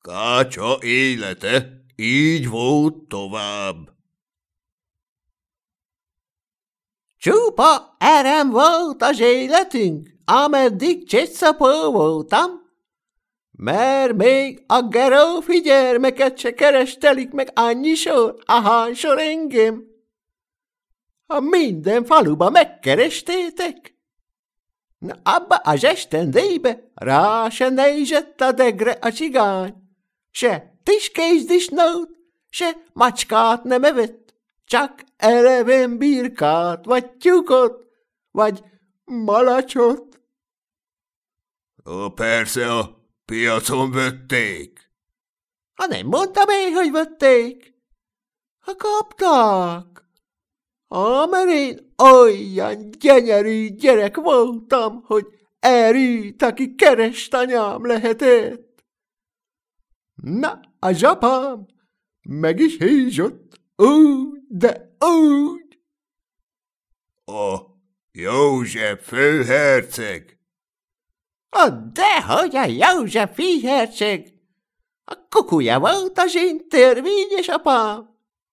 Kácsa élete így volt tovább. Csupa erem volt az életünk, ameddig csicapó voltam, mert még a gerófi gyermeket se kerestelik meg annyiszor, ahányszor engem. A minden faluba megkerestétek? Na, abba az esztendébe rá se nézett a degre a cigány, se tiskézdisnót, se macskát nem evett, csak eleven birkát, vagy tyúkot, vagy malacsot. Persze a piacon vették. Ha nem mondtam én, hogy vették, ha kapták. Mert én olyan gyönyörű gyerek voltam, hogy erőt, aki keresztanyám lehetett. Na, az apám meg is hízott, úgy, de úgy. A József főherceg. Dehogy a József főherceg. A kukuja volt az én törvényes apám.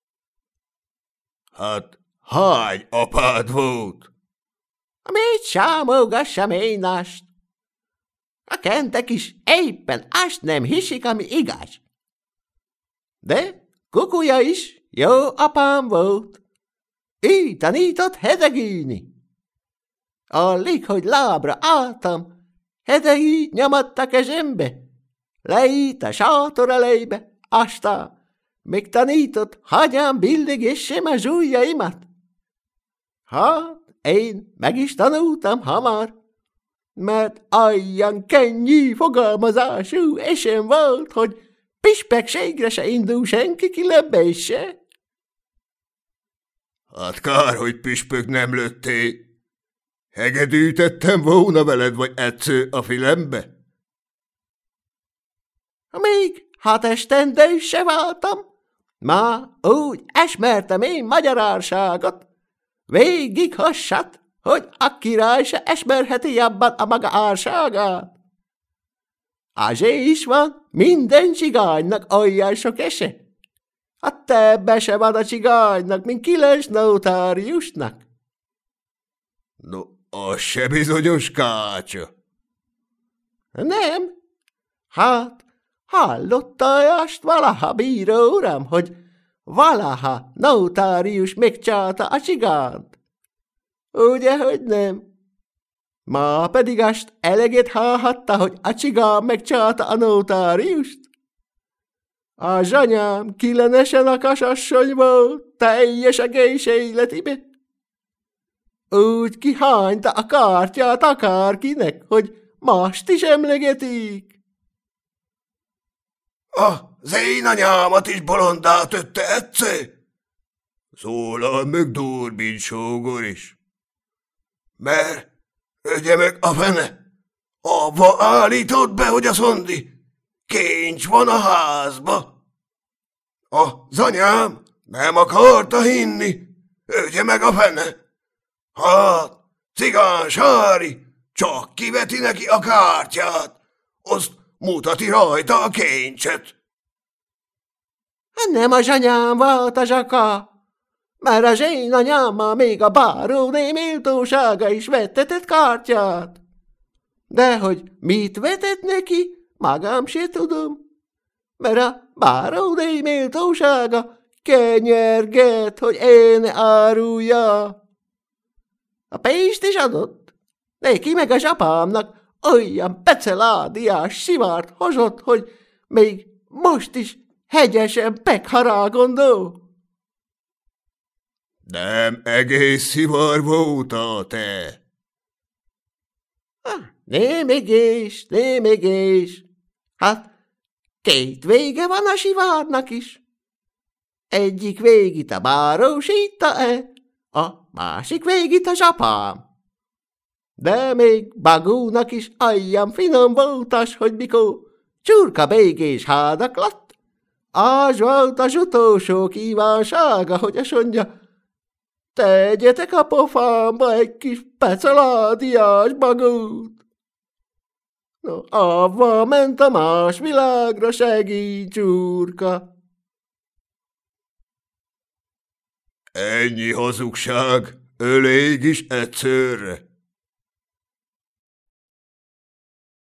Hát hány apád volt? Mit sámogassam én azt? A kentek is éppen azt nem hiszik, ami igaz. De kukuja is jó apám volt. Ő tanított hedegülni. Alig, hogy lábra álltam, hedegű nyomott a kezembe. Leít a sátor elébe, aztán még tanított, hagyjam billegessem az ujjaimat. Hát, én meg is tanultam hamar, mert olyan könnyű fogalmazású esem volt, hogy pispekségre se indul senki ki lebesse. Hát kár, hogy püspök nem lőttél. Hegedűtettem volna veled, vagy egyszer a fülembe? Még 6 esztendő se váltam. Már úgy esmertem én magyarárságot, végig hassat, hogy a király se esmerheti jobban a maga árságát. Azért is van minden csigánynak olyan sok ese. A tebbe se van a csigánynak, mint 9 notáriusnak. No, az se bizonyos Kácsa. Nem? Hát, hallotta azt valaha, bíró uram, hogy valaha notárius megcsalta a cigánt? Ugye, hogy nem? Ma pedig azt eleget hallhatta, hogy a cigán megcsalta a notáriust? Az anyám kilenesen a kasasszony volt, teljes egész életibe. Úgy kihányta a kártyát akárkinek, hogy mást is emlegetik. Az én anyámat is bolondá tette egyszer. Szólal meg Durbin sógor is. Mert, ögye meg a fene, avva állított be, hogy a szondi kincs van a házba. Az anyám nem akarta hinni, ögye meg a fene. Hát, cigán Sári csak kiveti neki a kártyát, azt mutati rajta a kincset. Nem az anyám volt az aka, mert az én anyámmal még a báróné méltósága is vettetett kártyát. De hogy mit vetett neki, magam se tudom, mert a báróné méltósága kenyerget, hogy én árulja. A pénzt is adott, neki meg az apámnak olyan peceládiás szivart hozott, hogy még most is hegyesen pekharágondó. Nem egész szivar voltál te. Nem egész. Hát 2 vége van a sivárnak is. Egyik végit a báró sítta-e, a másik végit az apám. De még Bagónak is olyan finom voltas, hogy mikor csurka bégés hádaklott, az volt az utolsó kívánsága, hogy azt mondja, tegyetek a pofámba egy kis peceládiás Bagót. No, avva ment a más világra, segíts, úrka! Ennyi hazugság, elég is egyszerre.